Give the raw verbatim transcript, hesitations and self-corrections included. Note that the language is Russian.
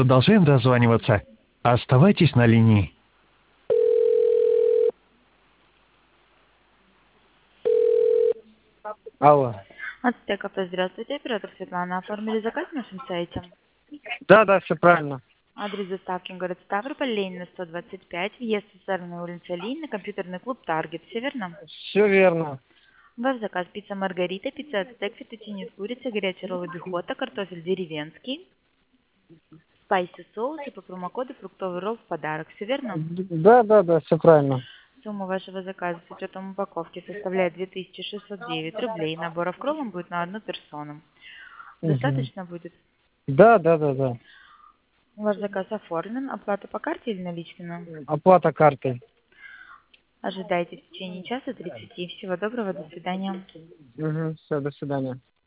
Продолжаем дозваниваться. Оставайтесь на линии. Алло. Ацтека, здравствуйте, оператор Светлана. Оформили заказ на нашем сайте. Да, да, все правильно. Адрес доставки город Ставрополь, Ленина, сто двадцать пять, въезд Социальная улица Ленина, компьютерный клуб Таргет. Все верно? Все верно. Ваш заказ: пицца Маргарита, пицца Ацтек, фетучини с курицей, горячий ролл Бихота, картофель деревенский, спайси соус и по промокоду фруктовый ролл в подарок. Все верно? Да, да, да, все правильно. Сумма вашего заказа с учетом упаковки составляет две тысячи шестьсот девять рублей. Набор в кровом будет на одну персону. Мгм. Достаточно будет? Да, да, да, да. Ваш заказ оформлен. Оплата по карте или наличными? Оплата картой. Ожидайте в течение часа тридцати. Всего доброго, до свидания. Угу, все, до свидания.